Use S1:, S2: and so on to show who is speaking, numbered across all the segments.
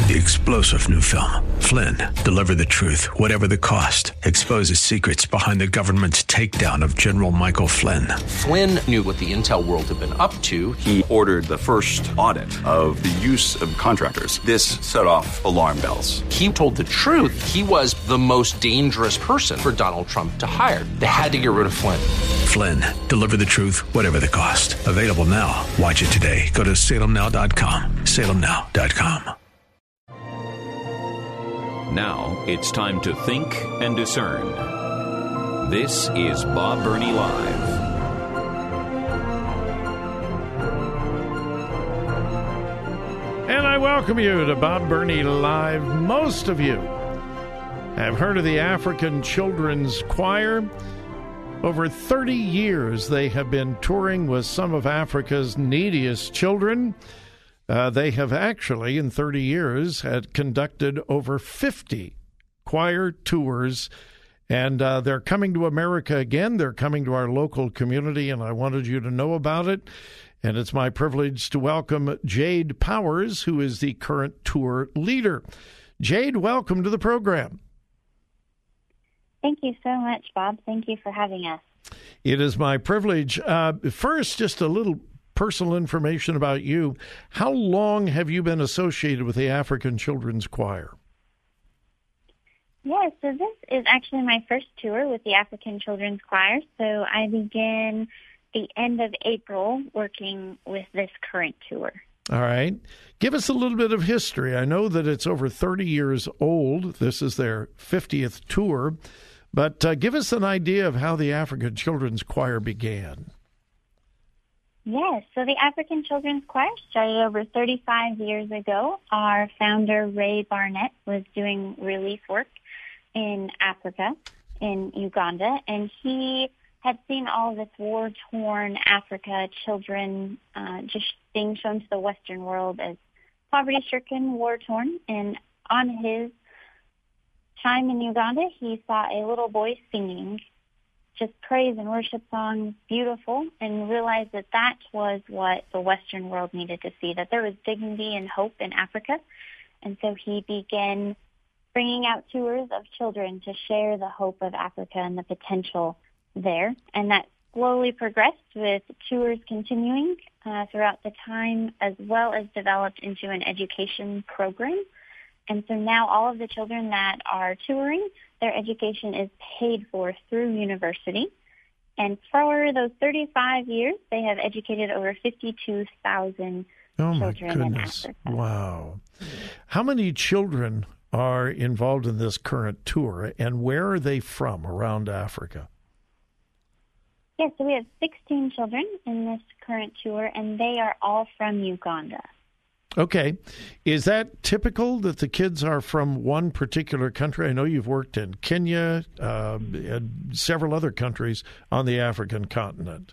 S1: The explosive new film, Flynn, deliver the truth, whatever the cost, exposes secrets behind the government's takedown of General Michael Flynn.
S2: Flynn knew what the intel world had been up to.
S3: He ordered the first audit of the use of contractors. This set off alarm bells.
S2: He told the truth. He was the most dangerous person for Donald Trump to hire. They had to get rid of Flynn.
S1: Flynn, deliver the truth, whatever the cost. Available now. Watch it today. Go to salemnow.com. salemnow.com.
S4: Now it's time to think and discern. This is Bob Burney Live.
S5: And I welcome you to Bob Burney Live. Most of you have heard of the African Children's Choir. Over 30 years, they have been touring with some of Africa's neediest children. They have actually, in 30 years, had conducted over 50 choir tours, and they're coming to America again. They're coming to our local community, and I wanted you to know about it. And it's my privilege to welcome Jade Powers, who is the current tour leader. Jade, welcome to the program.
S6: Thank you so much, Bob. Thank you for having us.
S5: It is my privilege. First, just a little personal information about you. How long have you been associated with the African Children's Choir?
S6: Yes, so this is actually my first tour with the African Children's Choir. So I began the end of April working with this current tour.
S5: All right. Give us a little bit of history. I know that it's over 30 years old. This is their 50th tour. But give us an idea of how the African Children's Choir began.
S6: Yes, so the African Children's Choir started over 35 years ago. Our founder, Ray Barnett, was doing relief work in Africa, in Uganda, and he had seen all of this war-torn Africa children just being shown to the Western world as poverty-stricken, war-torn, and on his time in Uganda, he saw a little boy singing just praise and worship songs, beautiful, and realized that that was what the Western world needed to see, that there was dignity and hope in Africa. And so he began bringing out tours of children to share the hope of Africa and the potential there. And that slowly progressed with tours continuing throughout the time, as well as developed into an education program. And so now all of the children that are touring, their education is paid for through university. And for those 35 years, they have educated over 52,000 children in Africa.
S5: Wow. How many children are involved in this current tour, and where are they from around Africa?
S6: Yes, so we have 16 children in this current tour, and they are all from Uganda.
S5: Okay. Is that typical that the kids are from one particular country? I know you've worked in Kenya and several other countries on the African continent.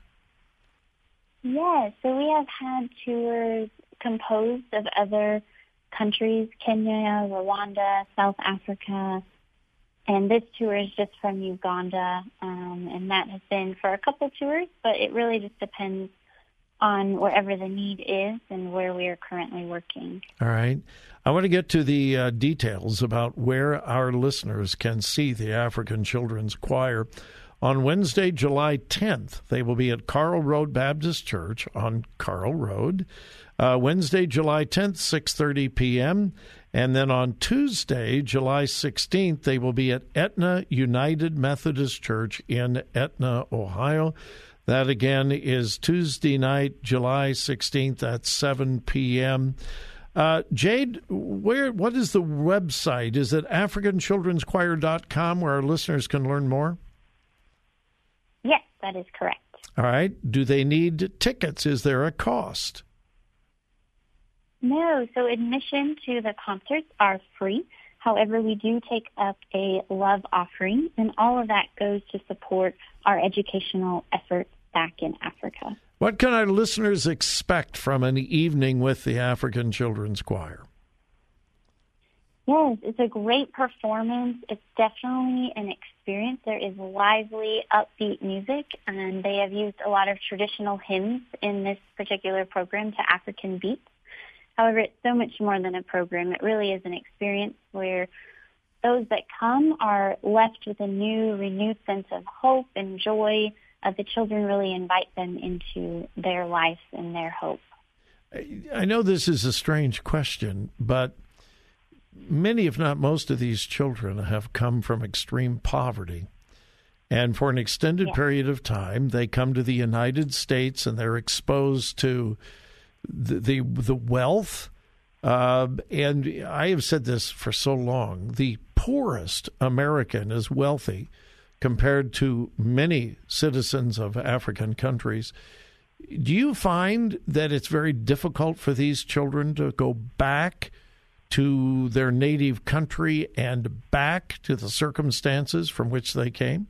S6: Yes, so we have had tours composed of other countries, Kenya, Rwanda, South Africa, and this tour is just from Uganda, and that has been for a couple tours, but it really just depends on wherever the need is and where we are currently working.
S5: All right. I want to get to the details about where our listeners can see the African Children's Choir. On Wednesday, July 10th, they will be at Carl Road Baptist Church on Carl Road. Wednesday, July 10th, 6:30 p.m., and then on Tuesday, July 16th, they will be at Etna United Methodist Church in Etna, Ohio. That, again, is Tuesday night, July 16th at 7 p.m. Jade, what is the website? Is it AfricanChildren'sChoir.com where our listeners can learn more?
S6: Yes, that is correct.
S5: All right. Do they need tickets? Is there a cost?
S6: No, so admission to the concerts are free. However, we do take up a love offering, and all of that goes to support our educational efforts back in Africa.
S5: What can our listeners expect from an evening with the African Children's Choir?
S6: Yes, it's a great performance. It's definitely an experience. There is lively, upbeat music, and they have used a lot of traditional hymns in this particular program to African beats. However, it's so much more than a program. It really is an experience where those that come are left with a new, renewed sense of hope and joy. The children really invite them into their life and their hope.
S5: I know this is a strange question, but many, if not most, of these children have come from extreme poverty. And for an extended period of time, they come to the United States and they're exposed to the wealth. And I have said this for so long, the poorest American is wealthy compared to many citizens of African countries. Do you find that it's very difficult for these children to go back to their native country and back to the circumstances from which they came?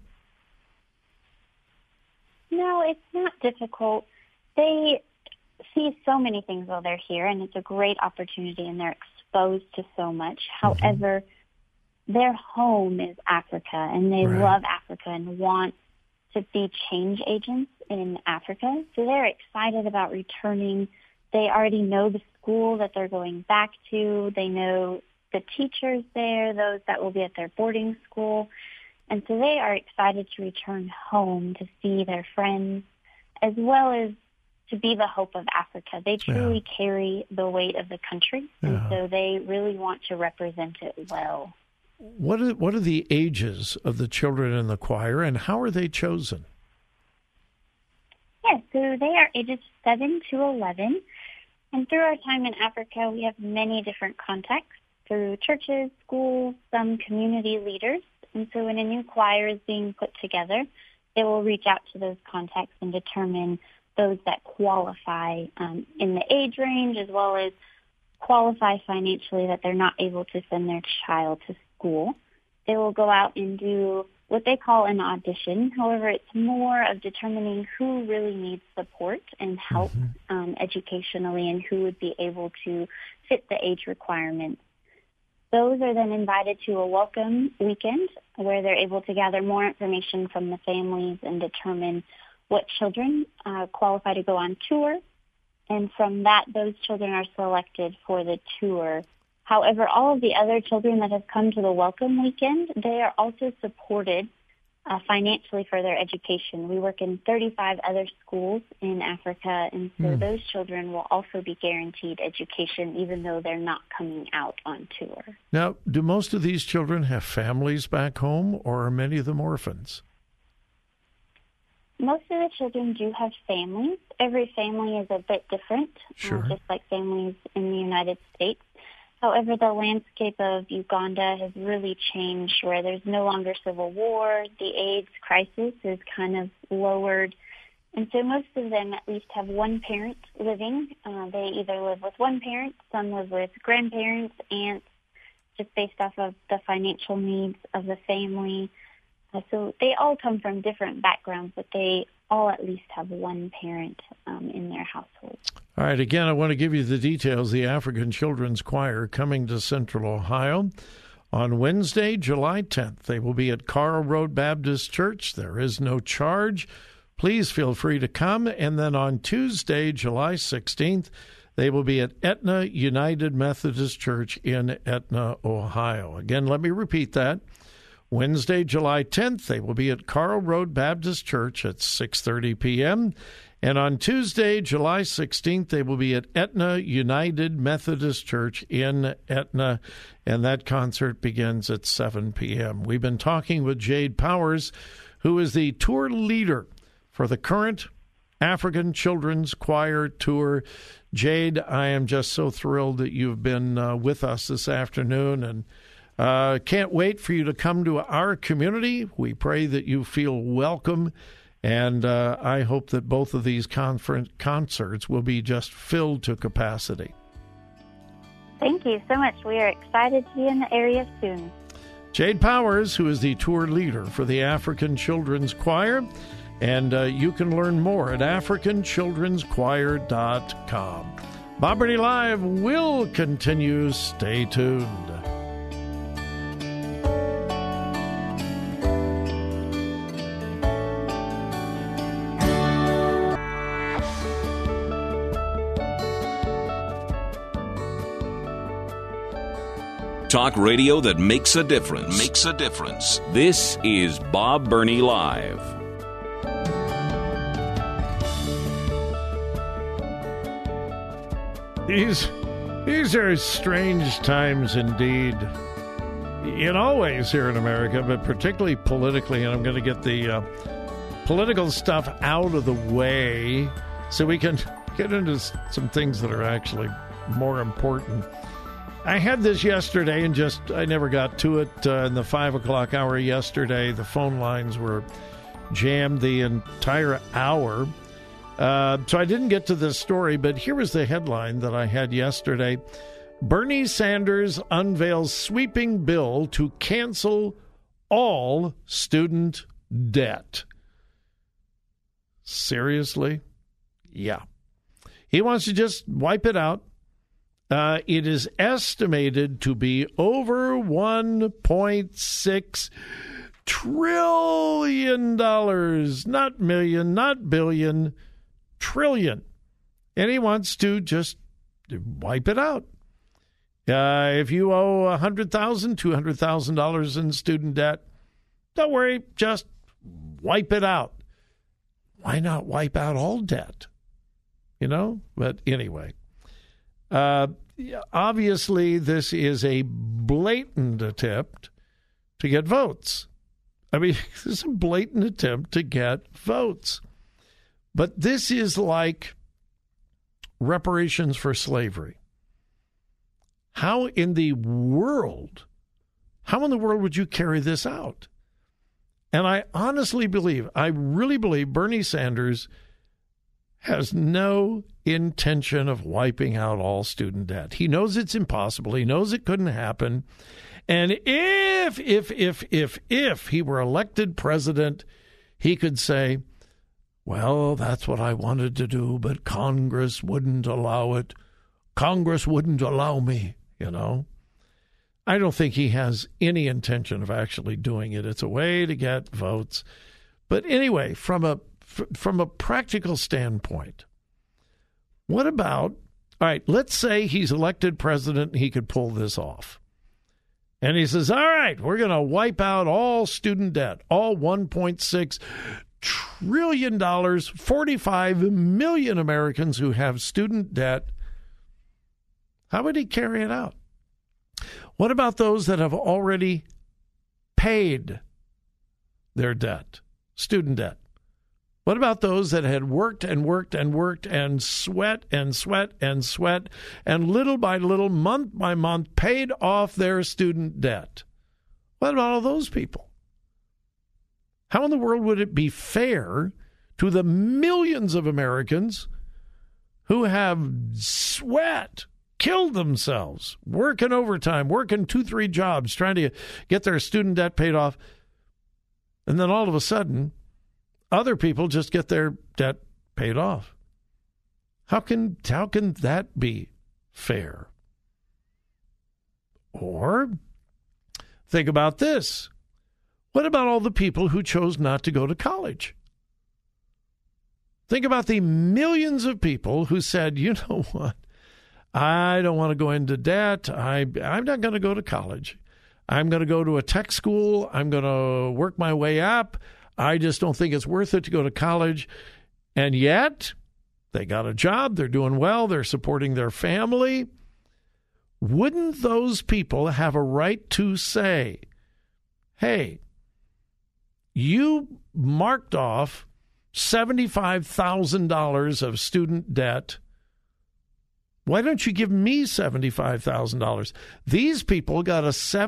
S6: No, it's not difficult. They see so many things while they're here, and it's a great opportunity, and they're exposed to so much. However, their home is Africa, and they love Africa and want to be change agents in Africa. So they're excited about returning. They already know the school that they're going back to. They know the teachers there, those that will be at their boarding school. And so they are excited to return home to see their friends, as well as to be the hope of Africa. They truly carry the weight of the country, and so they really want to represent it well.
S5: What are the ages of the children in the choir, and how are they chosen?
S6: Yes, so they are ages 7 to 11. And through our time in Africa, we have many different contacts through churches, schools, some community leaders. And so when a new choir is being put together, they will reach out to those contacts and determine those that qualify in the age range, as well as qualify financially, that they're not able to send their child to school. They will go out and do what they call an audition. However, it's more of determining who really needs support and help educationally, and who would be able to fit the age requirements. Those are then invited to a welcome weekend where they're able to gather more information from the families and determine what children qualify to go on tour. And from that, those children are selected for the tour. However, all of the other children that have come to the welcome weekend, they are also supported financially for their education. We work in 35 other schools in Africa, and so those children will also be guaranteed education, even though they're not coming out on tour.
S5: Now, do most of these children have families back home, or are many of them orphans?
S6: Most of the children do have families. Every family is a bit different, just like families in the United States. However, the landscape of Uganda has really changed, where there's no longer civil war. The AIDS crisis is kind of lowered. And so most of them at least have one parent living. They either live with one parent, some live with grandparents, aunts, just based off of the financial needs of the family. So they all come from different backgrounds, but they all at least have one parent in their household.
S5: All right, again, I want to give you the details. The African Children's Choir coming to Central Ohio on Wednesday, July 10th. They will be at Carl Road Baptist Church. There is no charge. Please feel free to come. And then on Tuesday, July 16th, they will be at Etna United Methodist Church in Etna, Ohio. Again, let me repeat that. Wednesday, July 10th, they will be at Carl Road Baptist Church at 6:30 p.m., and on Tuesday, July 16th, they will be at Etna United Methodist Church in Etna, and that concert begins at 7 p.m. We've been talking with Jade Powers, who is the tour leader for the current African Children's Choir Tour. Jade, I am just so thrilled that you've been with us this afternoon, and can't wait for you to come to our community. We pray that you feel welcome, and I hope that both of these concerts will be just filled to capacity.
S6: Thank you so much. We are excited to be in the area soon.
S5: Jade Powers, who is the tour leader for the African Children's Choir, and you can learn more at AfricanChildren'sChoir.com. Bob Burney Live will continue. Stay tuned.
S4: Talk radio that makes a difference. This is Bob Burney Live.
S5: These are strange times indeed. In all ways here in America, but particularly politically, and I'm going to get the political stuff out of the way so we can get into some things that are actually more important. I had this yesterday and I never got to it in the 5 o'clock hour yesterday. The phone lines were jammed the entire hour. So I didn't get to this story, but here was the headline that I had yesterday. Bernie Sanders unveils sweeping bill to cancel all student debt. Seriously? Yeah. He wants to just wipe it out. It is estimated to be over $1.6 trillion. Not million, not billion, trillion. And he wants to just wipe it out. If you owe $100,000, $200,000 in student debt, don't worry, just wipe it out. Why not wipe out all debt? You know? But anyway, obviously this is a blatant attempt to get votes. I mean, this is a blatant attempt to get votes. But this is like reparations for slavery. How in the world would you carry this out? And I honestly believe, I really believe Bernie Sanders has no intention of wiping out all student debt. He knows it's impossible. He knows it couldn't happen. And if he were elected president, he could say, well, that's what I wanted to do, but Congress wouldn't allow it. Congress wouldn't allow me, you know. I don't think he has any intention of actually doing it. It's a way to get votes. But anyway, from a practical standpoint, what about, all right, let's say he's elected president and he could pull this off. And he says, all right, we're going to wipe out all student debt, all $1.6 trillion, 45 million Americans who have student debt. How would he carry it out? What about those that have already paid their debt, student debt? What about those that had worked and worked and worked and sweat and sweat and sweat and little by little, month by month, paid off their student debt? What about all those people? How in the world would it be fair to the millions of Americans who have sweat, killed themselves, working overtime, working 2-3 jobs, trying to get their student debt paid off, and then all of a sudden, other people just get their debt paid off? How can that be fair? Or think about this. What about all the people who chose not to go to college? Think about the millions of people who said, you know what? I don't want to go into debt. I'm not going to go to college. I'm going to go to a tech school. I'm going to work my way up. I just don't think it's worth it to go to college. And yet, they got a job. They're doing well. They're supporting their family. Wouldn't those people have a right to say, hey, you marked off $75,000 of student debt. Why don't you give me $75,000? These people got a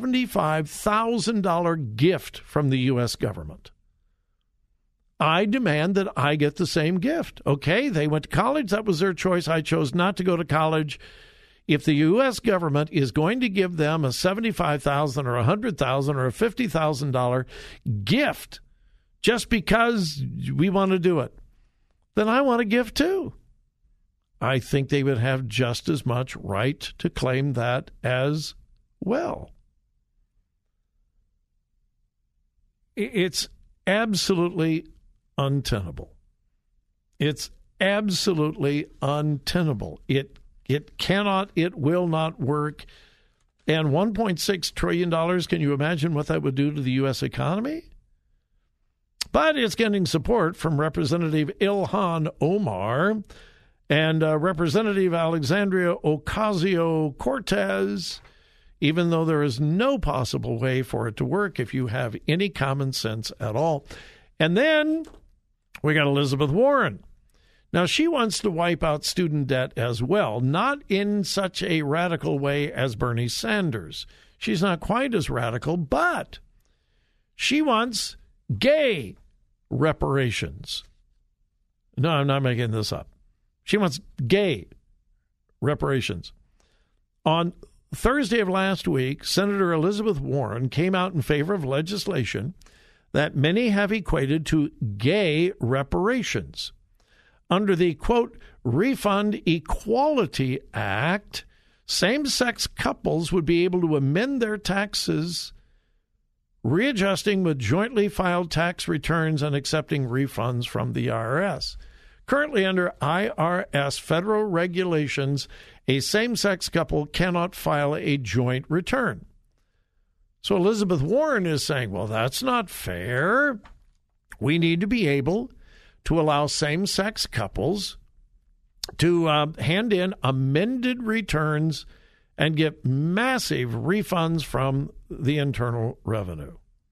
S5: $75,000 gift from the U.S. government. I demand that I get the same gift. Okay, they went to college. That was their choice. I chose not to go to college. If the U.S. government is going to give them a $75,000 or $100,000 or a $50,000 gift just because we want to do it, then I want a gift too. I think they would have just as much right to claim that as well. It's absolutely untenable. It's absolutely untenable. It cannot, it will not work. And $1.6 trillion, can you imagine what that would do to the U.S. economy? But it's getting support from Representative Ilhan Omar and Representative Alexandria Ocasio-Cortez, even though there is no possible way for it to work if you have any common sense at all. And then we got Elizabeth Warren. Now, she wants to wipe out student debt as well, not in such a radical way as Bernie Sanders. She's not quite as radical, but she wants gay reparations. No, I'm not making this up. She wants gay reparations. On Thursday of last week, Senator Elizabeth Warren came out in favor of legislation that many have equated to gay reparations. Under the, quote, Refund Equality Act, same-sex couples would be able to amend their taxes, readjusting with jointly filed tax returns and accepting refunds from the IRS. Currently, under IRS federal regulations, a same-sex couple cannot file a joint return. So Elizabeth Warren is saying, well, that's not fair. We need to be able to allow same-sex couples to hand in amended returns and get massive refunds from the Internal Revenue.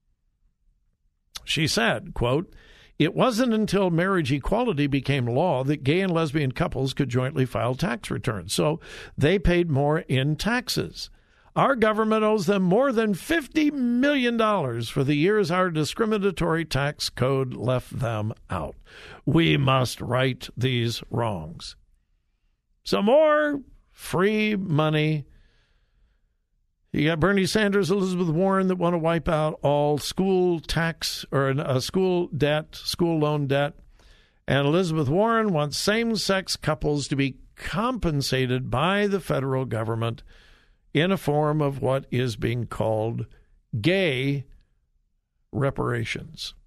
S5: She said, quote, it wasn't until marriage equality became law that gay and lesbian couples could jointly file tax returns. So they paid more in taxes. Our government owes them more than $50 million for the years our discriminatory tax code left them out. We must right these wrongs. Some more free money. You got Bernie Sanders, Elizabeth Warren that want to wipe out all school tax or school debt, school loan debt. And Elizabeth Warren wants same-sex couples to be compensated by the federal government in a form of what is being called gay reparations.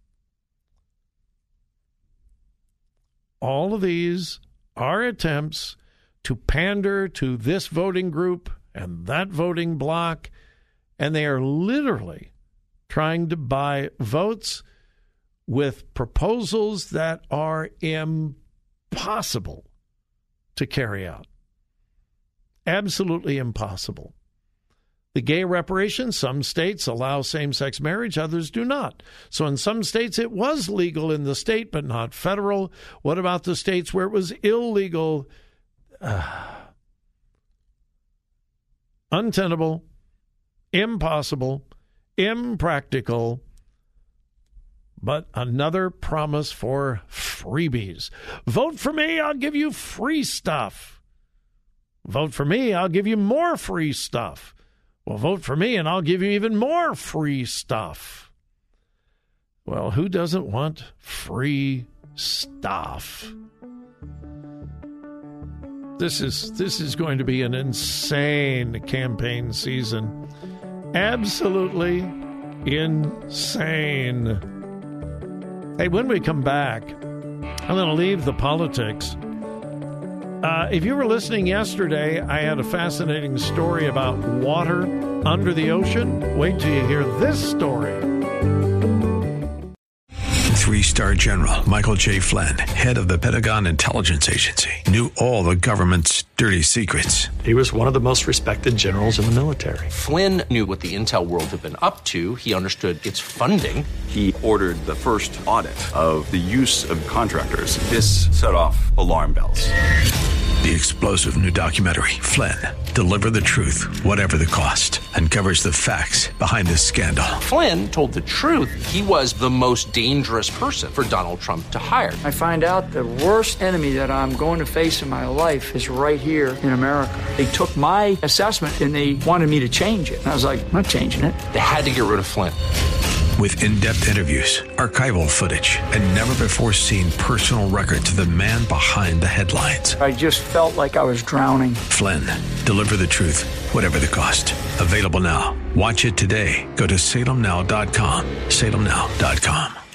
S5: All of these are attempts to pander to this voting group and that voting bloc, and they are literally trying to buy votes with proposals that are impossible to carry out. Absolutely impossible. The gay reparations, some states allow same-sex marriage, others do not. So in some states it was legal in the state, but not federal. What about the states where it was illegal? Untenable, impossible, impractical, but another promise for freebies. Vote for me, I'll give you free stuff. Vote for me, I'll give you more free stuff. Well, vote for me and I'll give you even more free stuff. Well, who doesn't want free stuff? This is going to be an insane campaign season. Absolutely insane. Hey, when we come back, I'm going to leave the politics. If you were listening yesterday, I had a fascinating story about water under the ocean. Wait till you hear this story.
S1: 3-star General Michael J. Flynn, head of the Pentagon Intelligence Agency, knew all the government's dirty secrets.
S7: He was one of the most respected generals in the military.
S2: Flynn knew what the intel world had been up to. He understood its funding.
S3: He ordered the first audit of the use of contractors. This set off alarm bells.
S1: The explosive new documentary, Flynn, Deliver the Truth, Whatever the Cost, uncovers the facts behind this scandal.
S2: Flynn told the truth. He was the most dangerous person for Donald Trump to hire.
S8: I find out the worst enemy that I'm going to face in my life is right here in America. They took my assessment and they wanted me to change it. And I was like, I'm not changing it.
S2: They had to get rid of Flynn.
S1: With in-depth interviews, archival footage, and never-before-seen personal records of the man behind the headlines.
S8: I just felt like I was drowning.
S1: Flynn, Deliver the Truth, Whatever the Cost. Available now. Watch it today. Go to salemnow.com. salemnow.com.